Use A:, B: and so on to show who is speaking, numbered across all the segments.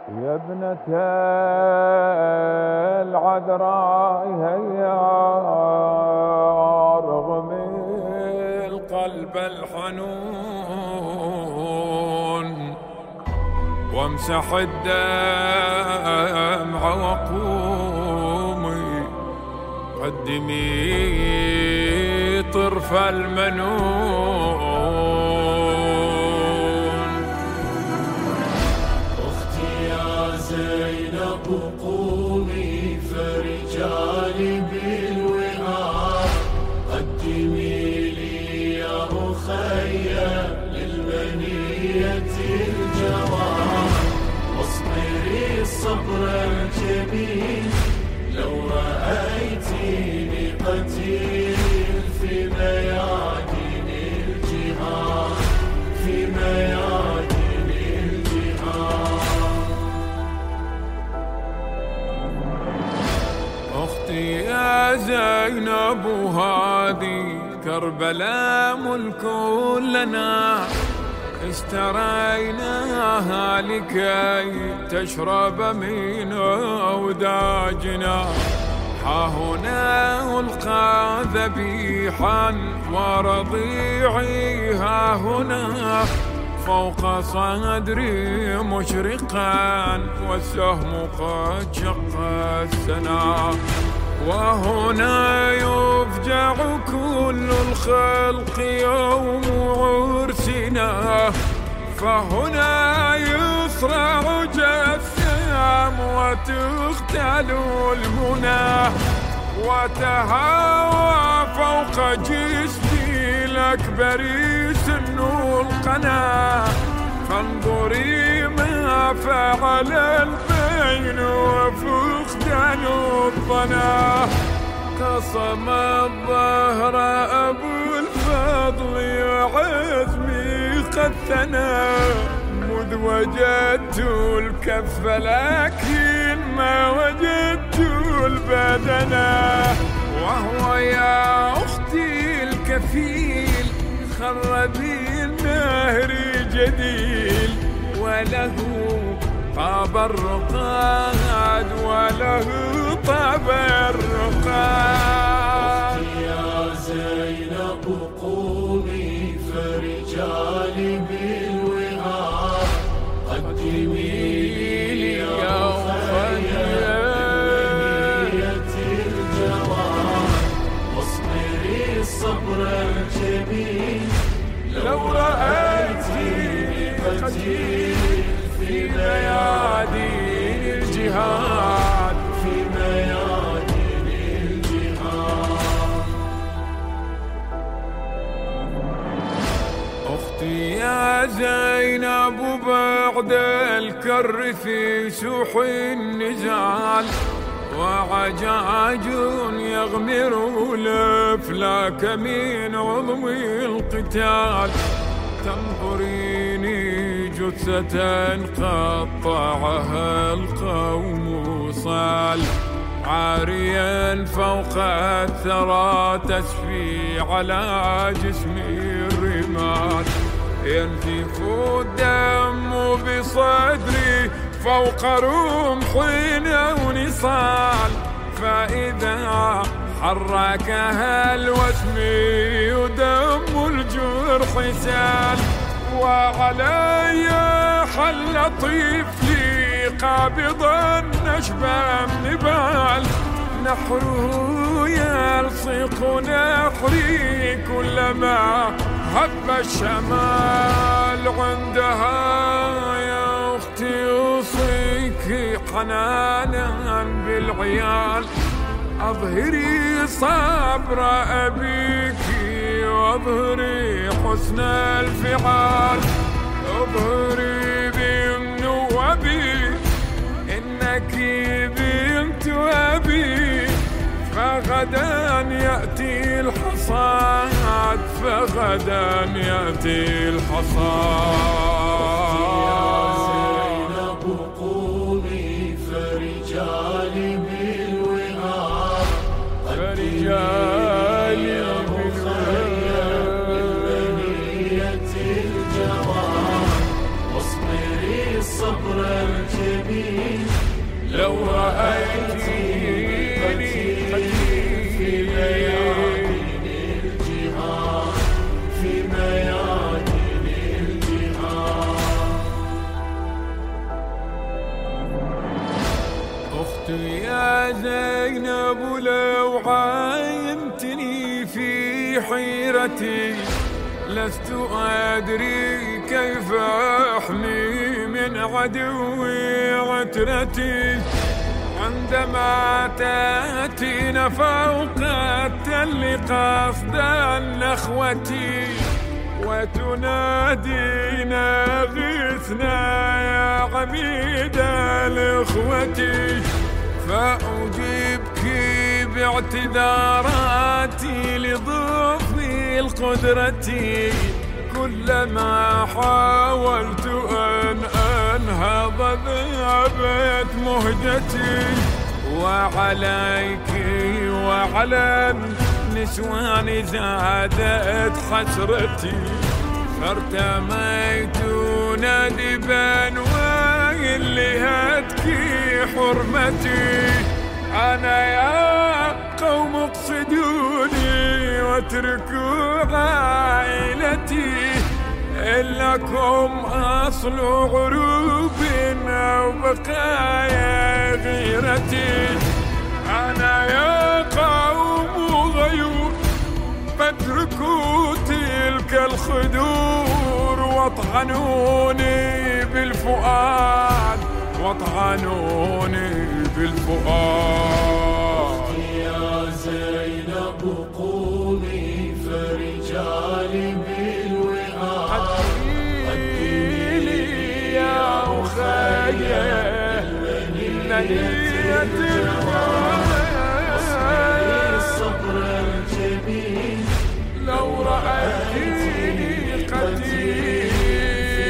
A: يا ابنة العذراء هيا رغم القلب الحنون وامسح الدمع وقومي قدمي طرف المنون.
B: زينب قومي فرجالي بالوئام قدمي لي يا أخي للمنية الجواب واصبري الصبر الجميل لو رأيتيني قتيل في ميادين الجهاد في ميادين الجهاد.
A: أختي يا زينب وهذه كربلاء ملك لنا اشتريناها لكي تشرب من أوداجنا. ها هنا ألقى ذبيحا ورضيعي ها هنا فوق صدري مشرقا والسهم قد شق السنا. وهنا يفجع كل الخلق يوم عرسنا فهنا يصرع جسام وتختل المنى وتهاوى فوق جسمي الأكبر سن القنا. فانظري ما فعل البين وفقدان الظنا. قصم الظهر أبو الفضل وعزمي قد ثنى مذ وجدت الكف لكن ما وجدت البدنا. وهو يا أختي الكفيل خر بالنهر جديل وله طاب الرقاد وله طاب الرقاد.
B: يا زينب قومي فرجالي بالوئام قدمي لي يا أخي منية الجواب واصبري الصبر الجميل لو رأيتيني قتيل في ميادين الجهاد في ميادين الجهاد.
A: أختي يا زينب بعد الكر في سوح النزال وعجاج يغمر الأفلاك من عظم القتال. تنظريني جثة قطعها القوم صال عاريا فوق الثرى تسفي على جسمي الرمال. ينزف الدم بصدري فوق رمح أو نصال فإذا حركها الوسم يدم الجرح سال. وعلي حل طفلي قابضا نشبا نبال نحره يلصق نحري كلما هب الشمال. عندها يا أختي أوصيك حنانا بالعيال أظهري صبر أبيك واظهري حسن الفعال. اظهري بمن وبي إنك بنت أبي فغدا يأتي الحصاد فغدا يأتي الحصاد.
B: زينب قومي فرجالي بالوئام فرجالي بالوئام بالمنية الجواب واصبري الصبر الجميل
A: لو رأيتيني
B: في ميادين الجهاد في ميادين الجهاد.
A: أختي يا زينب لو عاينتني في حيرتي لست أدري كيف أحمي من عدوي عترتي عندما تأتينا فوق التل قصدا نخوتي وتنادينا غثنا يا عميد الإخوة فأجيبك باعتذاراتي لضعفي القدرة كلما حاولت أن أنهض ذهبت مهجتي وعليك وعلى النسوان زادت حسرتي فارتميت ندبا وإلي هتكي حرمتي. أنا يا قوم اقصدوني واتركوا عائلتي إن لكم أصل عروب أو بقايا غيرتي. أنا يا قوم غيور فاتركوا تلك الخدور واطعنوني بالفؤاد واطعنوني بالفؤاد.
B: يا زينب قومي فرجالي بالوئام قدمي لي
A: يا أخي المنية
B: الصبر الجميل
A: لو رأيتيني قتيل في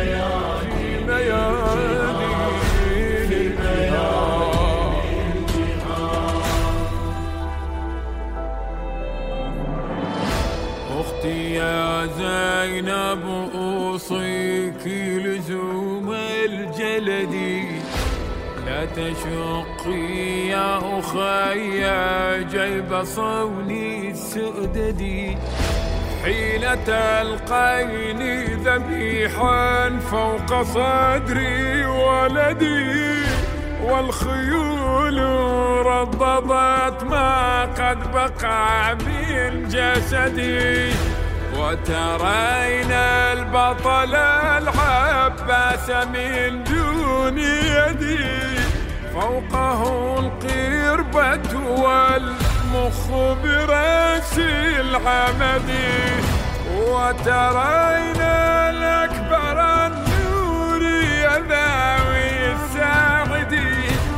A: أختي يا زينب أوصيك لزوم الجلد لا تشقي يا أخي جيب صوني السؤددي حين تلقيني ذبيحا فوق صدري ولدي والخيول رضضت ما قد بقى من جسدي وترين البطل العباس من دون يدي فوقه القربة والمخ برأس العمد وترين الأكبر النور ذاوي الساعدي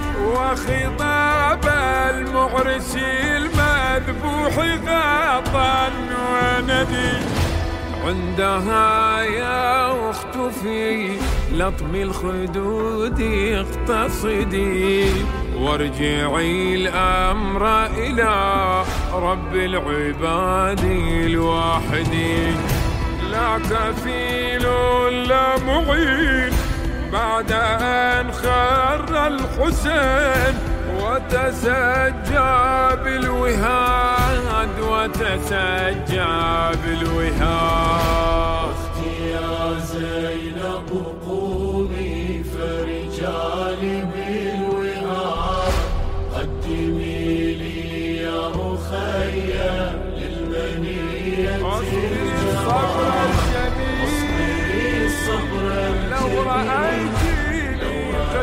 A: وخطاب المعرس المذبوح غاطا وندي. عندها يا أخت في لطم الخدود اقتصدي وارجعي الأمر إلى رب العباد الواحد لا كفيل لا معين بعد أن خر الحسين وتسجى بالوهاد وتسجى بالوهاد.
B: أختي يا زينب قومي فرجالي بالوهاد قدمي لي يا أخي للمنية
A: الصبر الجميل
B: الصبر
A: لو رأيتيني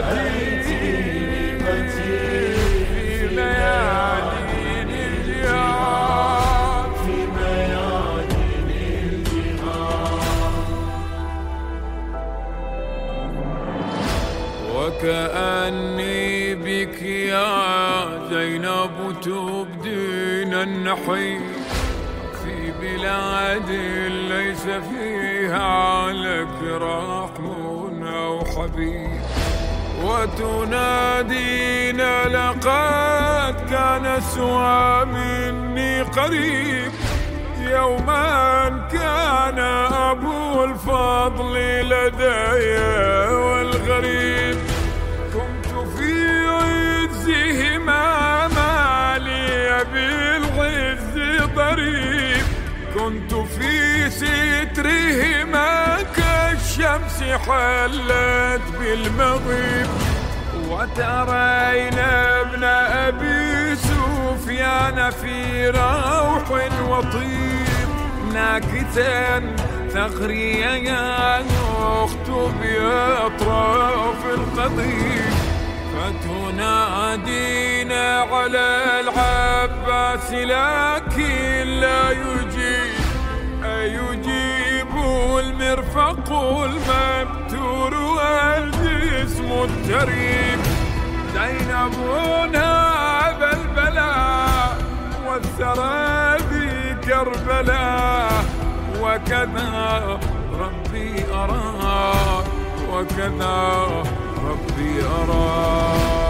A: قتيل في ميادين الجهاد
B: في ميادين الجهاد.
A: وكأني بك يا زينب تبدين النحيب في بلاد ليس فيها لك رحم أو حبيب وتنادين لقد كان سوى مني قريب يوما كان أبو الفضل لدي الغريب. كنت في عزهما ما لي بالعز ضريب، كنت في سترهما كالشمس حلت بالمغيب. وترينا ابن أبي سفيان في روح وطيب، ناكتا ثغري يا أخت بأطراف القضيب. فتنادينا على العباس لكن لا يجيب، أيجيب المرفق المبتور والجسم التريب. زينب هاب البلاء والثرى في كربلاء، وكذا ربي أرى، وكذا ربي أرى.